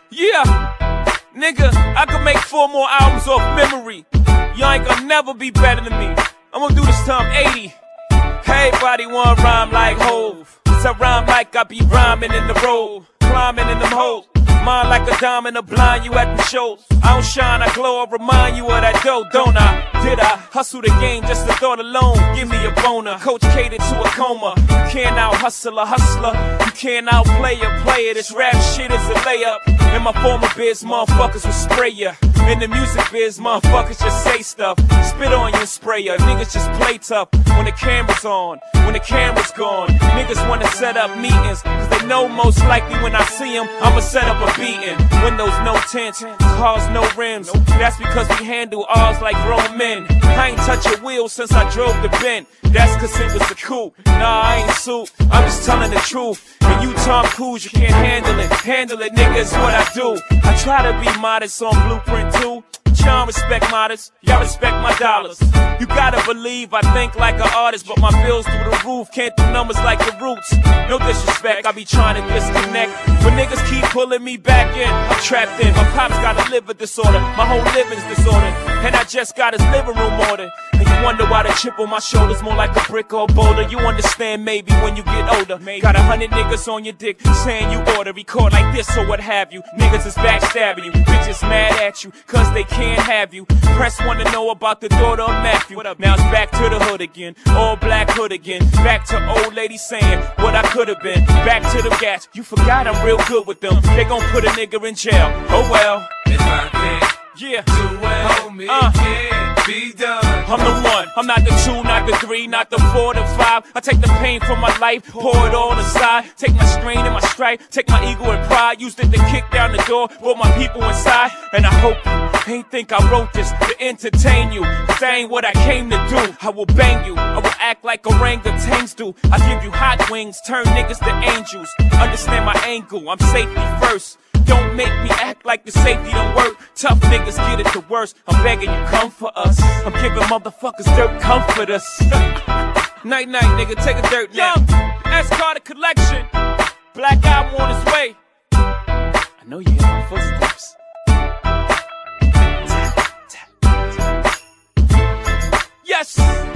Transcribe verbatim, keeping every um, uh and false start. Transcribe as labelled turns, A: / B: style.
A: Yeah, nigga, I could make four more albums off memory. Y'all ain't gonna never be better than me. I'm gonna do this till I'm eighty. Everybody wanna rhyme like Hov. Cause I rhyme like I be rhyming in the road, climbing in them holes. Mine like a diamond to blind you at the shows. I don't shine, I glow, I remind you of that dough, don't I? Did I hustle the game just the thought alone? Give me a boner, coach catered to a coma. You can't out hustle a hustler, you can't out play a player. This rap shit is a layup. In my former biz, motherfuckers will spray ya. In the music biz, motherfuckers just say stuff. Spit on you and spray ya. Niggas just play tough when the camera's on, when the camera's gone. Niggas wanna set up meetings, cause they know most likely when I see them, I'ma set up a beating. Windows no tints, cars no rims. That's because we handle ours like grown men. I ain't touch a wheel since I drove the Benz. That's cause it was a coupe. Nah, I ain't suit, I'm just telling the truth. And you Tom Cruise, you can't handle it. Handle it, nigga, is what I do. I try to be modest on Blueprint too. Y'all respect modest, y'all respect my dollars. You gotta believe I think like an artist, but my bills through the roof, can't do numbers like the Roots. No disrespect, I be trying to disconnect, but niggas keep pulling me back in. I'm trapped in, my pops got a liver disorder, my whole living's disordered, and I just got his living room ordered. And you wonder why the chip on my shoulder's more like a brick or a boulder. You understand maybe when you get older. Got a hundred niggas on your dick saying you oughta record like this or what have you. Niggas is backstabbing you, bitches mad at you, cause they can't have you. Press wanna know about the daughter of Matthew. What up? Now it's back to the hood again, all black hood again. Back to old lady saying what I could've been. Back to the gas, you forgot I'm real good with them. They gon' put a nigga in jail, oh well.
B: If I can't
A: yeah.
B: do it, homie, uh. it can't be done.
A: I'm the one, I'm not the two, not the three, not the four, the five. I take the pain from my life, pour it all aside. Take my strain and my strife, take my ego and pride. Used it to kick down the door, brought my people inside. And I hope you ain't think I wrote this to entertain you, cause that ain't what I came to do. I will bang you, I will act like orangutans do. I give you hot wings, turn niggas to angels. Understand my angle, I'm safety first. Don't make me act like the safety don't work. Tough niggas get it the worst. I'm begging you, come for us. I'm giving motherfuckers dirt, comfort us. Night night, nigga, take a dirt nap. Young, S Carter collection. Black Album on his way. I know you hear my footsteps. Tap, tap, tap. Yes.